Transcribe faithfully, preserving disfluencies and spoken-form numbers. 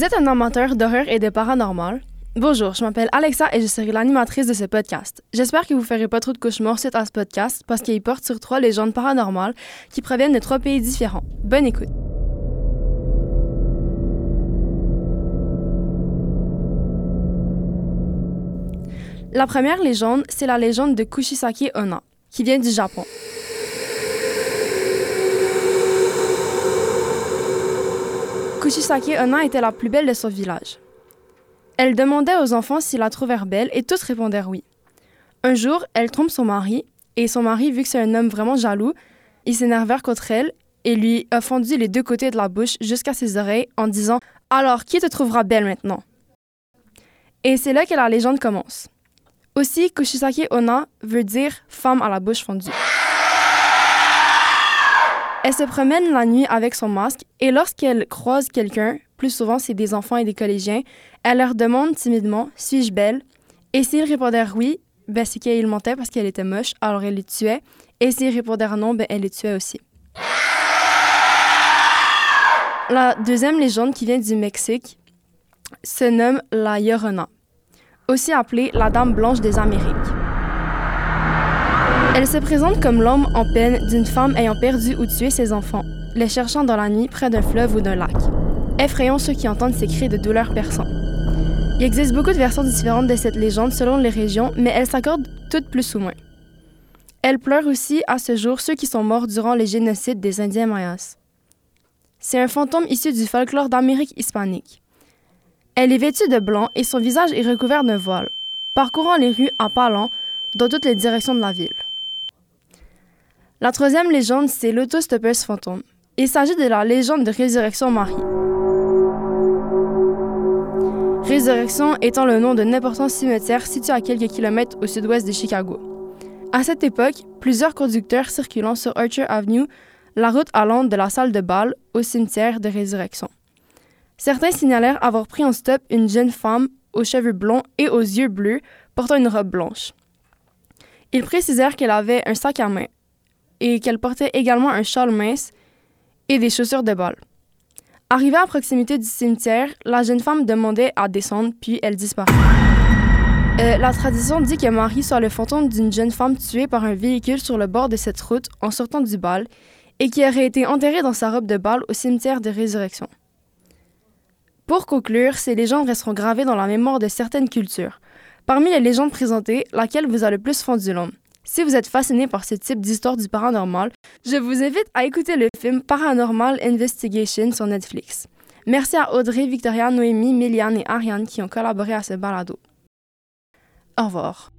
êtes un amateur d'horreur et de paranormal? Bonjour, je m'appelle Alexa et je serai l'animatrice de ce podcast. J'espère que vous ne ferez pas trop de cauchemars suite à ce podcast parce qu'il porte sur trois légendes paranormales qui proviennent de trois pays différents. Bonne écoute! La première légende, c'est la légende de Kushisake Onna, qui vient du Japon. Kushisake Onna était la plus belle de son village. Elle demandait aux enfants s'ils la trouvèrent belle et tous répondèrent oui. Un jour, elle trompe son mari, et son mari, vu que c'est un homme vraiment jaloux, il s'énervèrent contre elle et lui a fendu les deux côtés de la bouche jusqu'à ses oreilles en disant « Alors, qui te trouvera belle maintenant? » Et c'est là que la légende commence. Aussi, Kushisake Onna veut dire « femme à la bouche fendue ». Elle se promène la nuit avec son masque et lorsqu'elle croise quelqu'un, plus souvent c'est des enfants et des collégiens, elle leur demande timidement « Suis-je belle? » Et s'ils répondèrent oui, ben c'est qu'elle mentait parce qu'elle était moche, alors elle les tuait. Et s'ils répondèrent non, ben elle les tuait aussi. La deuxième légende qui vient du Mexique se nomme la Llorona, aussi appelée la Dame Blanche des Amériques. Elle se présente comme l'âme en peine d'une femme ayant perdu ou tué ses enfants, les cherchant dans la nuit près d'un fleuve ou d'un lac, effrayant ceux qui entendent ces cris de douleur perçants. Il existe beaucoup de versions différentes de cette légende selon les régions, mais elles s'accordent toutes plus ou moins. Elle pleure aussi à ce jour ceux qui sont morts durant les génocides des Indiens Mayas. C'est un fantôme issu du folklore d'Amérique hispanique. Elle est vêtue de blanc et son visage est recouvert d'un voile, parcourant les rues en parlant dans toutes les directions de la ville. La troisième légende, c'est l'autostoppeuse fantôme. Il s'agit de la légende de Résurrection Marie. Résurrection étant le nom d'un important cimetière situé à quelques kilomètres au sud-ouest de Chicago. À cette époque, plusieurs conducteurs circulant sur Archer Avenue, la route allant de la salle de bal au cimetière de Résurrection. Certains signalèrent avoir pris en stop une jeune femme aux cheveux blonds et aux yeux bleus portant une robe blanche. Ils précisèrent qu'elle avait un sac à main et qu'elle portait également un châle mince et des chaussures de bal. Arrivée à proximité du cimetière, la jeune femme demandait à descendre, puis elle disparut. Euh, la tradition dit que Marie soit le fantôme d'une jeune femme tuée par un véhicule sur le bord de cette route en sortant du bal et qui aurait été enterrée dans sa robe de bal au cimetière de Résurrection. Pour conclure, ces légendes resteront gravées dans la mémoire de certaines cultures. Parmi les légendes présentées, laquelle vous a le plus fendu l'homme? Si vous êtes fasciné par ce type d'histoire du paranormal, je vous invite à écouter le film Paranormal Investigation sur Netflix. Merci à Audrey, Victoria, Noémie, Méliane et Ariane qui ont collaboré à ce balado. Au revoir.